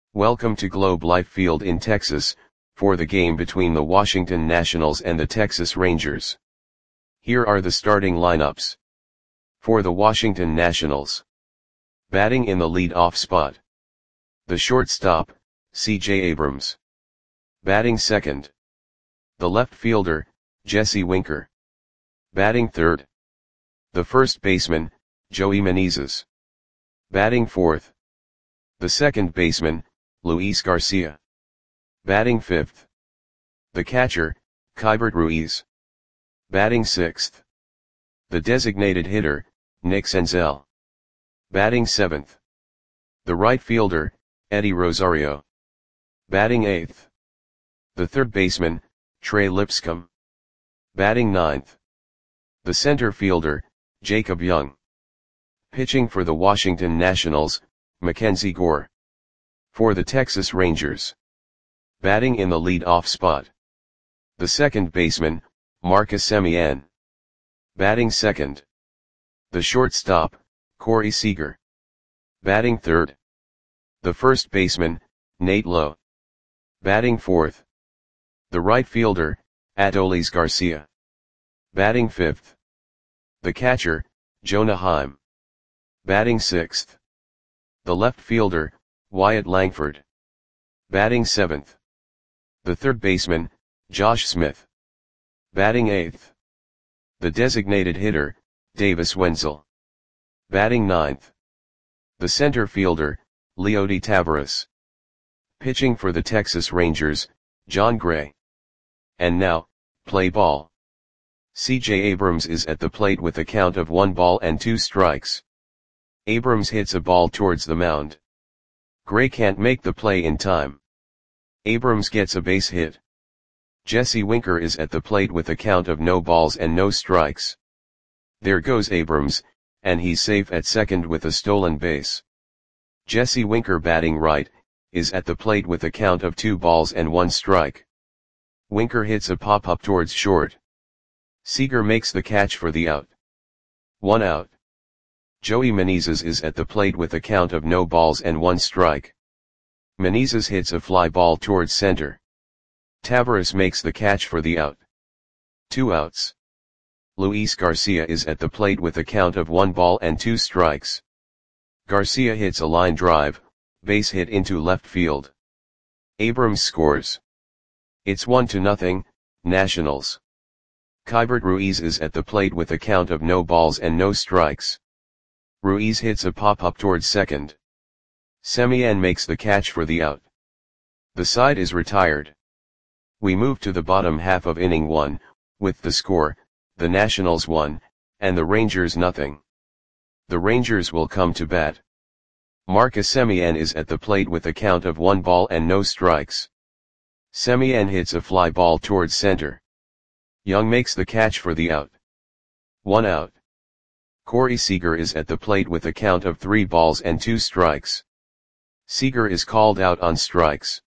Welcome to Globe Life Field in Texas, for the game between the Washington Nationals and the Texas Rangers. Here are the starting lineups. For the Washington Nationals. Batting in the lead-off spot. The shortstop, C.J. Abrams. Batting second. The left fielder, Jesse Winker. Batting third. The first baseman, Joey Meneses. Batting fourth. The second baseman, Luis Garcia. Batting fifth. The catcher, Keibert Ruiz. Batting sixth. The designated hitter, Nick Senzel. Batting seventh. The right fielder, Eddie Rosario. Batting eighth. The third baseman, Trey Lipscomb. Batting ninth. The center fielder, Jacob Young. Pitching for the Washington Nationals, Mackenzie Gore. For the Texas Rangers. Batting in the lead-off spot. The second baseman, Marcus Semien. Batting second. The shortstop, Corey Seager. Batting third. The first baseman, Nate Lowe. Batting fourth. The right fielder, Adolis Garcia. Batting fifth. The catcher, Jonah Heim. Batting sixth. The left fielder, Wyatt Langford. Batting seventh. The third baseman, Josh Smith. Batting eighth. The designated hitter, Davis Wenzel. Batting ninth. The center fielder, Leody Taveras. Pitching for the Texas Rangers, John Gray. And now, play ball. C.J. Abrams is at the plate with a count of 1 ball and 2 strikes. Abrams hits a ball towards the mound. Gray can't make the play in time. Abrams gets a base hit. Jesse Winker is at the plate with a count of no balls and no strikes. There goes Abrams, and he's safe at second with a stolen base. Jesse Winker, batting right, is at the plate with a count of 2 balls and 1 strike. Winker hits a pop-up towards short. Seager makes the catch for the out. 1 out. Joey Meneses is at the plate with a count of no balls and 1 strike. Meneses hits a fly ball towards center. Taveras makes the catch for the out. 2 outs. Luis Garcia is at the plate with a count of 1 ball and 2 strikes. Garcia hits a line drive, base hit into left field. Abrams scores. It's 1-0, Nationals. Keibert Ruiz is at the plate with a count of no balls and no strikes. Ruiz hits a pop-up towards second. Semien makes the catch for the out. The side is retired. We move to the bottom half of inning 1, with the score, the Nationals 1, and the Rangers 0. The Rangers will come to bat. Marcus Semien is at the plate with a count of 1 ball and no strikes. Semien hits a fly ball towards center. Young makes the catch for the out. 1 out. Corey Seager is at the plate with a count of 3 balls and 2 strikes. Seager is called out on strikes.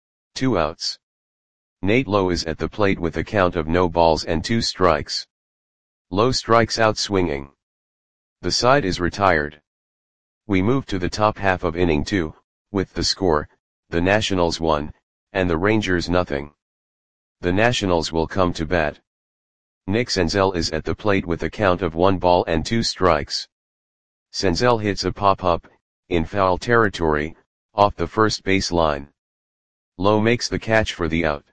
2 outs. Nate Lowe is at the plate with a count of no balls and 2 strikes. Lowe strikes out swinging. The side is retired. We move to the top half of inning 2, with the score, the Nationals 1, and the Rangers 0. The Nationals will come to bat. Nick Senzel is at the plate with a count of 1 ball and 2 strikes. Senzel hits a pop-up, in foul territory, off the first base line. Lowe makes the catch for the out.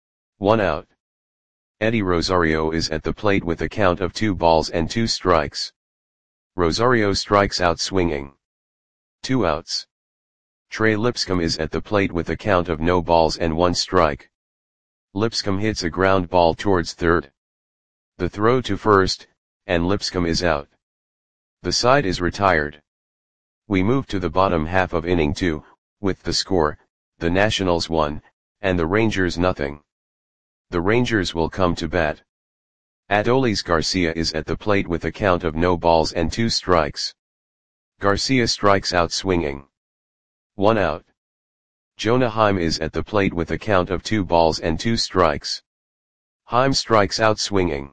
1 out. Eddie Rosario is at the plate with a count of 2 balls and 2 strikes. Rosario strikes out swinging. 2 outs. Trey Lipscomb is at the plate with a count of no balls and 1 strike. Lipscomb hits a ground ball towards third. The throw to first, and Lipscomb is out. The side is retired. We move to the bottom half of inning 2, with the score, the Nationals 1, and the Rangers 0. The Rangers will come to bat. Adolis Garcia is at the plate with a count of no balls and 2 strikes. Garcia strikes out swinging. 1 out. Jonah Heim is at the plate with a count of 2 balls and 2 strikes. Heim strikes out swinging.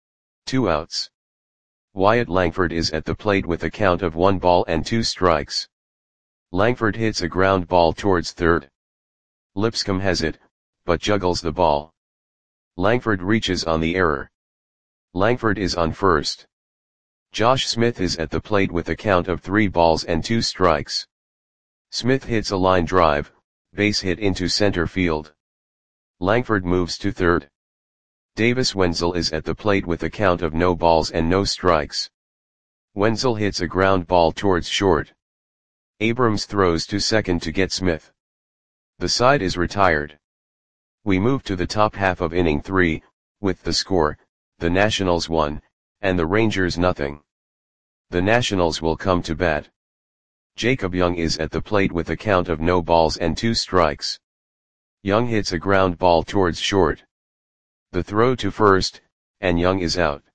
2 outs. Wyatt Langford is at the plate with a count of 1 ball and 2 strikes. Langford hits a ground ball towards third. Lipscomb has it, but juggles the ball. Langford reaches on the error. Langford is on first. Josh Smith is at the plate with a count of 3 balls and 2 strikes. Smith hits a line drive, base hit into center field. Langford moves to third. Davis Wenzel is at the plate with a count of no balls and no strikes. Wenzel hits a ground ball towards short. Abrams throws to second to get Smith. The side is retired. We move to the top half of inning 3, with the score, the Nationals 1, and the Rangers nothing. The Nationals will come to bat. Jacob Young is at the plate with a count of no balls and 2 strikes. Young hits a ground ball towards short. The throw to first, and Young is out.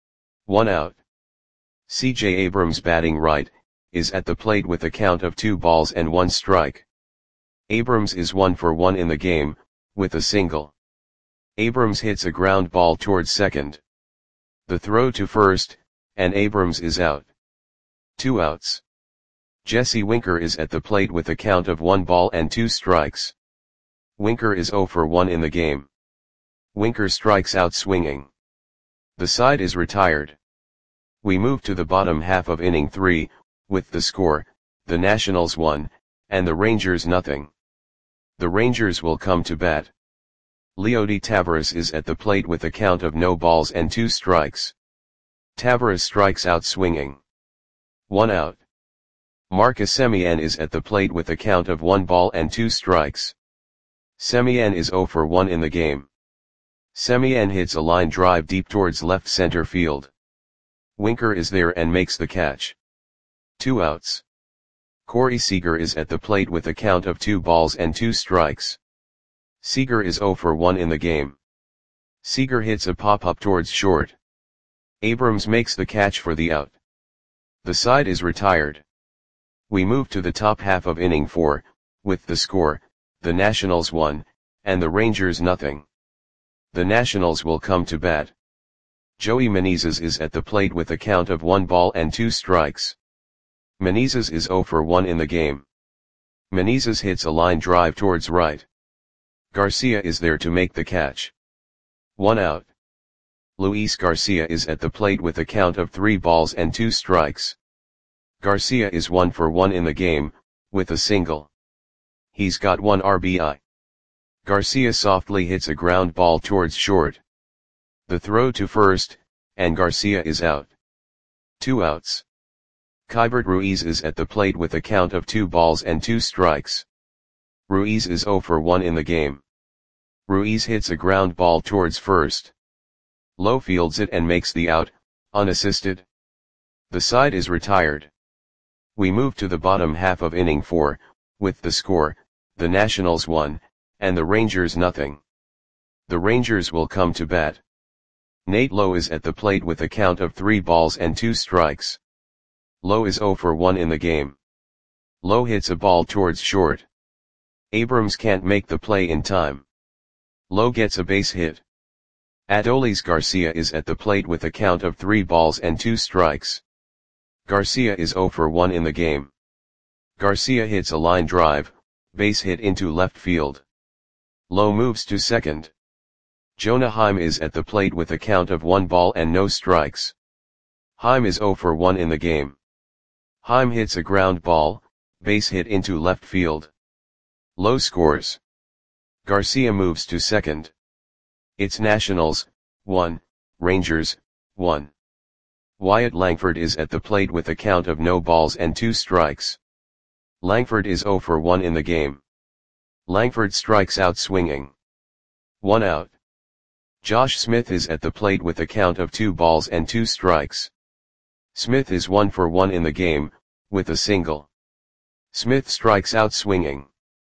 1 out. C.J. Abrams batting right, is at the plate with a count of 2 balls and 1 strike. Abrams is 1 for 1 in the game, with a single. Abrams hits a ground ball towards second. The throw to first, and Abrams is out. 2 outs. Jesse Winker is at the plate with a count of 1 ball and 2 strikes. Winker is 0 for 1 in the game. Winker strikes out swinging. The side is retired. We move to the bottom half of inning 3, with the score, the Nationals 1, and the Rangers nothing. The Rangers will come to bat. Leody Taveras is at the plate with a count of no balls and 2 strikes. Taveras strikes out swinging. 1 out. Marcus Semien is at the plate with a count of 1 ball and 2 strikes. Semien is 0 for 1 in the game. Semien hits a line drive deep towards left center field. Winker is there and makes the catch. 2 outs. Corey Seager is at the plate with a count of 2 balls and 2 strikes. Seager is 0 for 1 in the game. Seager hits a pop-up towards short. Abrams makes the catch for the out. The side is retired. We move to the top half of inning 4, with the score, the Nationals 1, and the Rangers nothing. The Nationals will come to bat. Joey Menezes is at the plate with a count of 1 ball and 2 strikes. Menezes is 0 for 1 in the game. Menezes hits a line drive towards right. Garcia is there to make the catch. 1 out. Luis Garcia is at the plate with a count of 3 balls and 2 strikes. Garcia is 1 for 1 in the game, with a single. He's got 1 RBI. Garcia softly hits a ground ball towards short. The throw to first, and Garcia is out. 2 outs. Keibert Ruiz is at the plate with a count of 2 balls and 2 strikes. Ruiz is 0 for 1 in the game. Ruiz hits a ground ball towards first. Lowe fields it and makes the out, unassisted. The side is retired. We move to the bottom half of inning 4, with the score, the Nationals 1, and the Rangers nothing. The Rangers will come to bat. Nate Lowe is at the plate with a count of 3 balls and 2 strikes. Lowe is 0 for 1 in the game. Lowe hits a ball towards short. Abrams can't make the play in time. Lowe gets a base hit. Adolis Garcia is at the plate with a count of 3 balls and 2 strikes. Garcia is 0 for 1 in the game. Garcia hits a line drive, base hit into left field. Lowe moves to second. Jonah Heim is at the plate with a count of 1 ball and no strikes. Heim is 0 for 1 in the game. Heim hits a ground ball, base hit into left field. Lowe scores. Garcia moves to second. It's Nationals, 1, Rangers, 1. Wyatt Langford is at the plate with a count of no balls and 2 strikes. Langford is 0 for 1 in the game. Langford strikes out swinging. 1 out. Josh Smith is at the plate with a count of 2 balls and 2 strikes. Smith is 1 for 1 in the game, with a single. Smith strikes out swinging.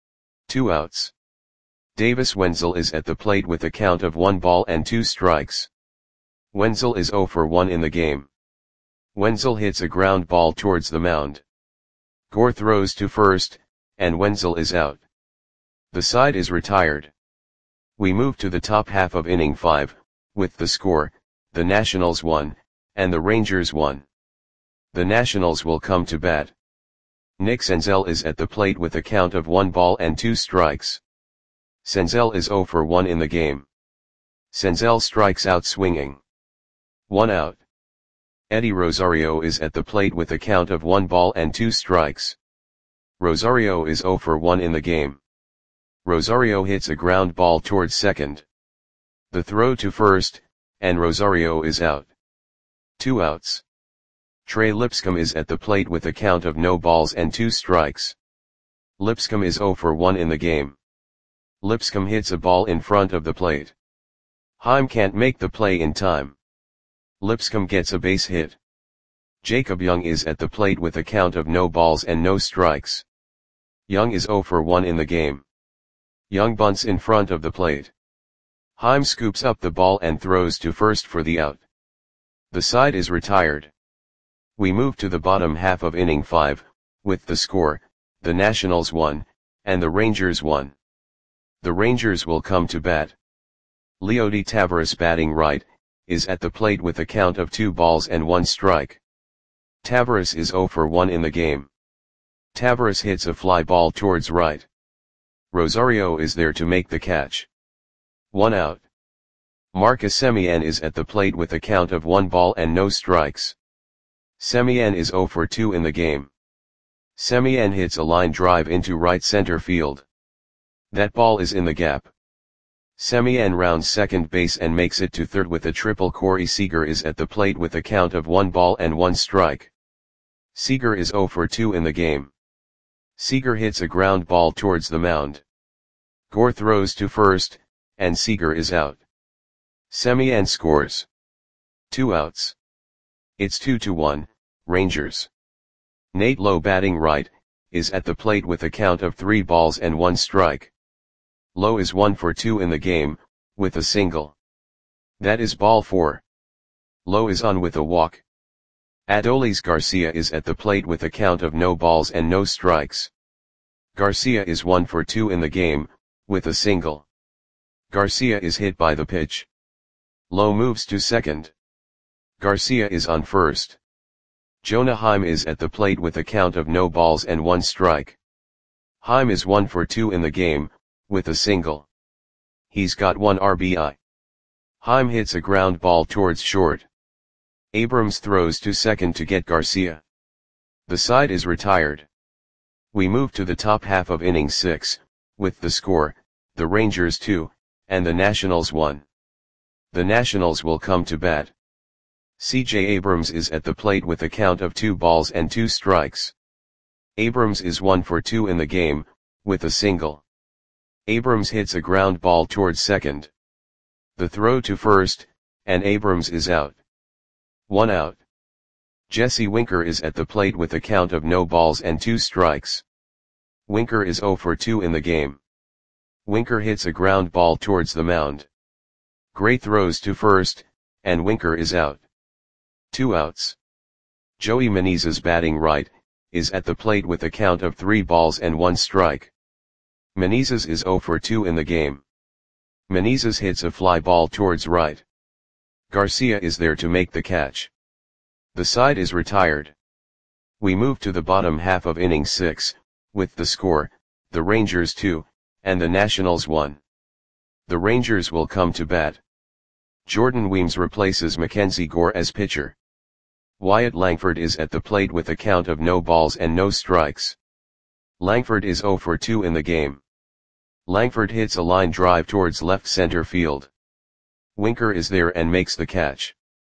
2 outs. Davis Wenzel is at the plate with a count of 1 ball and 2 strikes. Wenzel is 0 for 1 in the game. Wenzel hits a ground ball towards the mound. Gore throws to first, and Wenzel is out. The side is retired. We move to the top half of inning 5, with the score, the Nationals 1, and the Rangers 1. The Nationals will come to bat. Nick Senzel is at the plate with a count of 1 ball and 2 strikes. Senzel is 0 for 1 in the game. Senzel strikes out swinging. 1 out. Eddie Rosario is at the plate with a count of 1 ball and 2 strikes. Rosario is 0 for 1 in the game. Rosario hits a ground ball towards second. The throw to first, and Rosario is out. 2 outs. Trey Lipscomb is at the plate with a count of no balls and 2 strikes. Lipscomb is 0 for 1 in the game. Lipscomb hits a ball in front of the plate. Heim can't make the play in time. Lipscomb gets a base hit. Jacob Young is at the plate with a count of no balls and no strikes. Young is 0 for 1 in the game. Young bunts in front of the plate. Heim scoops up the ball and throws to first for the out. The side is retired. We move to the bottom half of inning 5, with the score, the Nationals 1, and the Rangers 1. The Rangers will come to bat. Leody Taveras, batting right, is at the plate with a count of 2 balls and 1 strike. Taveras is 0 for 1 in the game. Taveras hits a fly ball towards right. Rosario is there to make the catch. 1 out. Marcus Semien is at the plate with a count of 1 ball and no strikes. Semien is 0 for 2 in the game. Semien hits a line drive into right center field. That ball is in the gap. Semien rounds second base and makes it to third with a triple. Corey Seager is at the plate with a count of 1 ball and 1 strike. Seager is 0 for 2 in the game. Seager hits a ground ball towards the mound. Gore throws to first, and Seager is out. Semien scores. 2 outs. It's 2-1, Rangers. Nate Lowe, batting right, is at the plate with a count of 3 balls and 1 strike. Lowe is 1 for 2 in the game, with a single. That is ball 4. Lowe is on with a walk. Adolis Garcia is at the plate with a count of no balls and no strikes. Garcia is 1 for 2 in the game, with a single. Garcia is hit by the pitch. Lowe moves to second. Garcia is on first. Jonah Heim is at the plate with a count of no balls and 1 strike. Heim is 1 for 2 in the game, with a single. He's got 1 RBI. Heim hits a ground ball towards short. Abrams throws to second to get Garcia. The side is retired. We move to the top half of inning 6, with the score, the Rangers 2, and the Nationals 1. The Nationals will come to bat. C.J. Abrams is at the plate with a count of 2 balls and 2 strikes. Abrams is 1 for 2 in the game, with a single. Abrams hits a ground ball towards second. The throw to first, and Abrams is out. 1 out. Jesse Winker is at the plate with a count of no balls and 2 strikes. Winker is 0 for 2 in the game. Winker hits a ground ball towards the mound. Gray throws to first, and Winker is out. 2 outs. Joey Menezes, batting right, is at the plate with a count of 3 balls and 1 strike. Menezes is 0 for 2 in the game. Menezes hits a fly ball towards right. Garcia is there to make the catch. The side is retired. We move to the bottom half of inning 6, with the score, the Rangers 2, and the Nationals 1. The Rangers will come to bat. Jordan Weems replaces Mackenzie Gore as pitcher. Wyatt Langford is at the plate with a count of no balls and no strikes. Langford is 0 for 2 in the game. Langford hits a line drive towards left center field. Winker is there and makes the catch.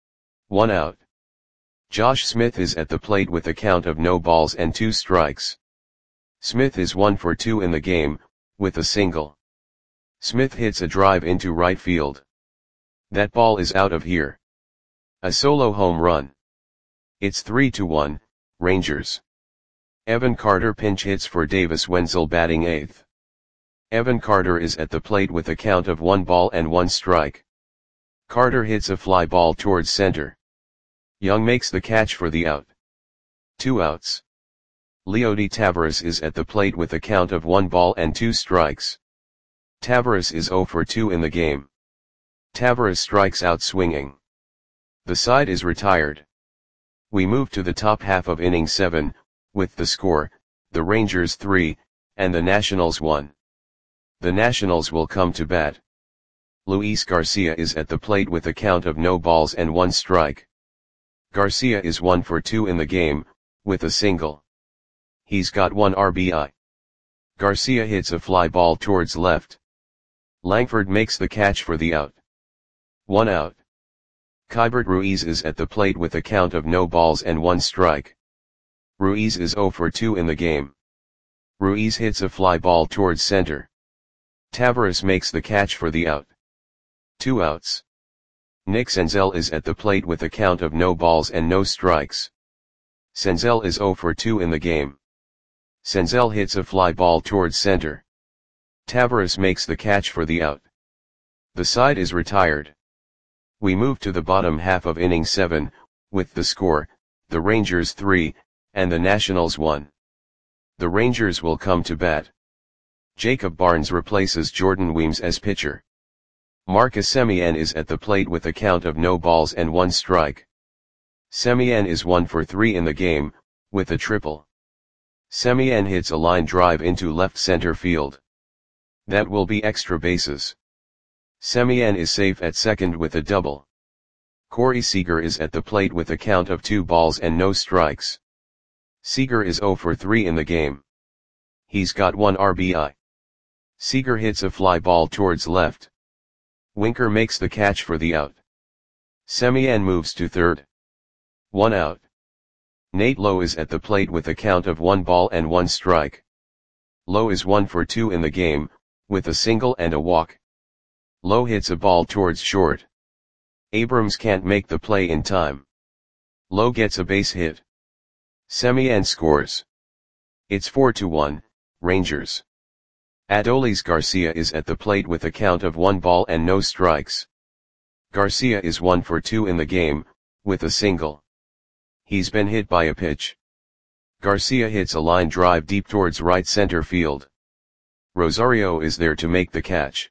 1 out. Josh Smith is at the plate with a count of no balls and 2 strikes. Smith is 1 for 2 in the game, with a single. Smith hits a drive into right field. That ball is out of here. A solo home run. It's 3-1, Rangers. Evan Carter pinch hits for Davis Wenzel, batting 8th. Evan Carter is at the plate with a count of 1 ball and 1 strike. Carter hits a fly ball towards center. Young makes the catch for the out. 2 outs. Leody Taveras is at the plate with a count of 1 ball and 2 strikes. Taveras is 0 for 2 in the game. Taveras strikes out swinging. The side is retired. We move to the top half of inning 7, with the score, the Rangers 3, and the Nationals 1. The Nationals will come to bat. Luis Garcia is at the plate with a count of no balls and 1 strike. Garcia is 1 for 2 in the game, with a single. He's got 1 RBI. Garcia hits a fly ball towards left. Langford makes the catch for the out. 1 out. Keibert Ruiz is at the plate with a count of no balls and 1 strike. Ruiz is 0 for 2 in the game. Ruiz hits a fly ball towards center. Taveras makes the catch for the out. 2 outs. Nick Senzel is at the plate with a count of no balls and no strikes. Senzel is 0 for 2 in the game. Senzel hits a fly ball towards center. Taveras makes the catch for the out. The side is retired. We move to the bottom half of inning 7, with the score, the Rangers 3, and the Nationals 1. The Rangers will come to bat. Jacob Barnes replaces Jordan Weems as pitcher. Marcus Semien is at the plate with a count of no balls and 1 strike. Semien is 1 for 3 in the game, with a triple. Semien hits a line drive into left center field. That will be extra bases. Semien is safe at second with a double. Corey Seager is at the plate with a count of 2 balls and no strikes. Seager is 0 for 3 in the game. He's got 1 RBI. Seager hits a fly ball towards left. Winker makes the catch for the out. Semien moves to third. 1 out. Nate Lowe is at the plate with a count of 1 ball and 1 strike. Lowe is 1 for 2 in the game, with a single and a walk. Lowe hits a ball towards short. Abrams can't make the play in time. Lowe gets a base hit. Semien scores. It's 4-1, Rangers. Adolis Garcia is at the plate with a count of 1 ball and no strikes. Garcia is 1 for 2 in the game, with a single. He's been hit by a pitch. Garcia hits a line drive deep towards right center field. Rosario is there to make the catch.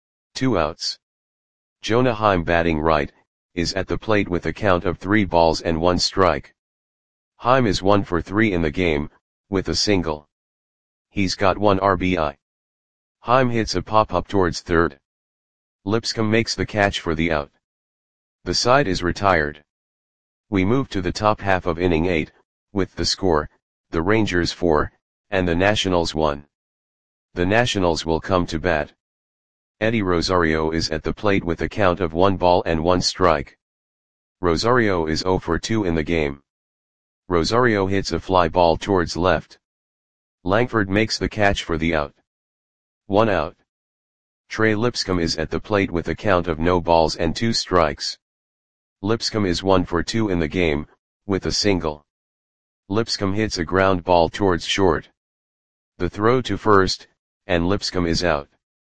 2 outs. Jonah Heim batting right, is at the plate with a count of 3 balls and 1 strike. Heim is 1 for 3 in the game, with a single. He's got 1 RBI. Heim hits a pop-up towards third. Lipscomb makes the catch for the out. The side is retired. We move to the top half of inning 8, with the score, the Rangers 4, and the Nationals 1. The Nationals will come to bat. Eddie Rosario is at the plate with a count of 1 ball and 1 strike. Rosario is 0 for 2 in the game. Rosario hits a fly ball towards left. Langford makes the catch for the out. 1 out. Trey Lipscomb is at the plate with a count of no balls and 2 strikes. Lipscomb is 1 for 2 in the game, with a single. Lipscomb hits a ground ball towards short. The throw to first, and Lipscomb is out.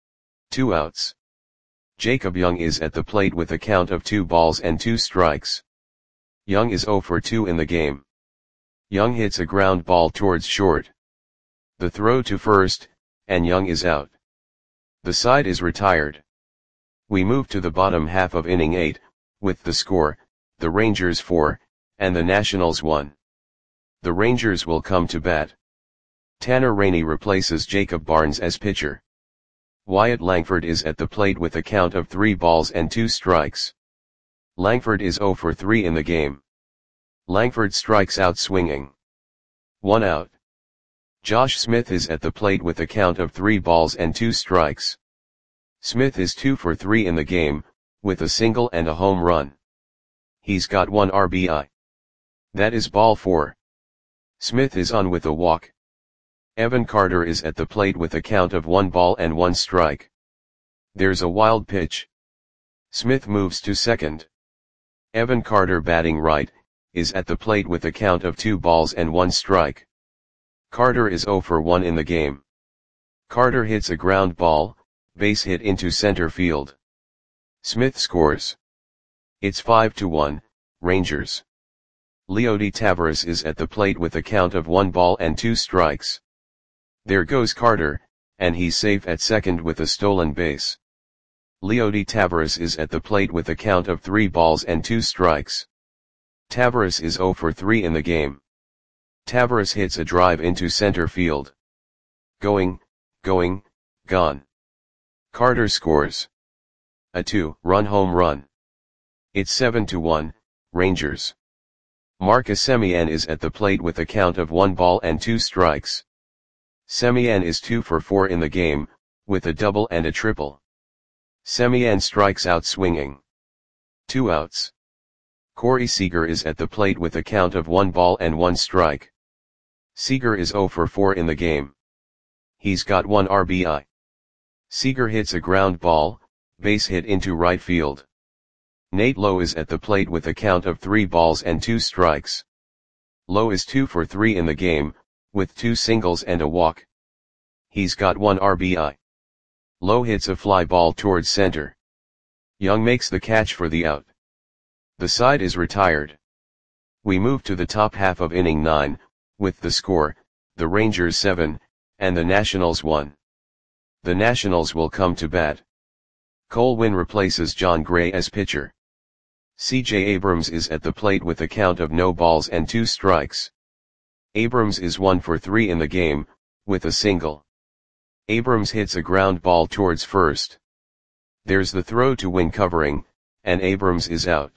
2 outs. Jacob Young is at the plate with a count of 2 balls and 2 strikes. Young is 0 for 2 in the game. Young hits a ground ball towards short. The throw to first, and Young is out. The side is retired. We move to the bottom half of inning 8, with the score, the Rangers 4, and the Nationals 1. The Rangers will come to bat. Tanner Rainey replaces Jacob Barnes as pitcher. Wyatt Langford is at the plate with a count of 3 balls and 2 strikes. Langford is 0 for 3 in the game. Langford strikes out swinging. 1 out. Josh Smith is at the plate with a count of 3 balls and 2 strikes. Smith is 2 for 3 in the game, with a single and a home run. He's got 1 RBI. That is ball 4. Smith is on with a walk. Evan Carter is at the plate with a count of 1 ball and 1 strike. There's a wild pitch. Smith moves to second. Evan Carter batting right, is at the plate with a count of 2 balls and 1 strike. Carter is 0 for 1 in the game. Carter hits a ground ball, base hit into center field. Smith scores. It's 5-1, Rangers. Leody Taveras is at the plate with a count of 1 ball and 2 strikes. There goes Carter, and he's safe at second with a stolen base. Leody Taveras is at the plate with a count of 3 balls and 2 strikes. Taveras is 0 for 3 in the game. Tavares hits a drive into center field. Going, gone. Carter scores a 2-run home run. It's 7-1, Rangers. Marcus Semien is at the plate with a count of 1 ball and 2 strikes. Semien is 2 for 4 in the game, with a double and a triple. Semien strikes out swinging. 2 outs. Corey Seager is at the plate with a count of 1 ball and 1 strike. Seager is 0 for 4 in the game. He's got 1 RBI. Seager hits a ground ball, base hit into right field. Nate Lowe is at the plate with a count of 3 balls and 2 strikes. Lowe is 2 for 3 in the game, with 2 singles and a walk. He's got 1 RBI. Lowe hits a fly ball towards center. Young makes the catch for the out. The side is retired. We move to the top half of inning 9, with the score, the Rangers 7, and the Nationals 1. The Nationals will come to bat. Cole Winn replaces John Gray as pitcher. C.J. Abrams is at the plate with a count of no balls and 2 strikes. Abrams is 1 for 3 in the game, with a single. Abrams hits a ground ball towards first. There's the throw to Winn covering, and Abrams is out.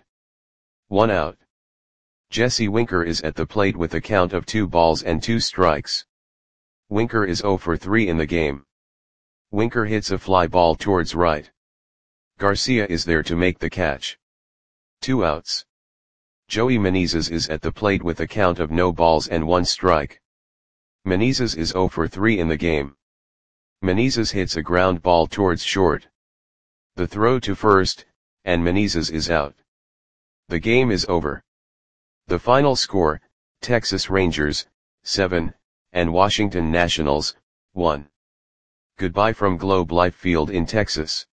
1 out. Jesse Winker is at the plate with a count of 2 balls and 2 strikes. Winker is 0 for 3 in the game. Winker hits a fly ball towards right. Garcia is there to make the catch. 2 outs. Joey Meneses is at the plate with a count of no balls and 1 strike. Meneses is 0 for 3 in the game. Meneses hits a ground ball towards short. The throw to first, and Meneses is out. The game is over. The final score, Texas Rangers, 7, and Washington Nationals, 1. Goodbye from Globe Life Field in Texas.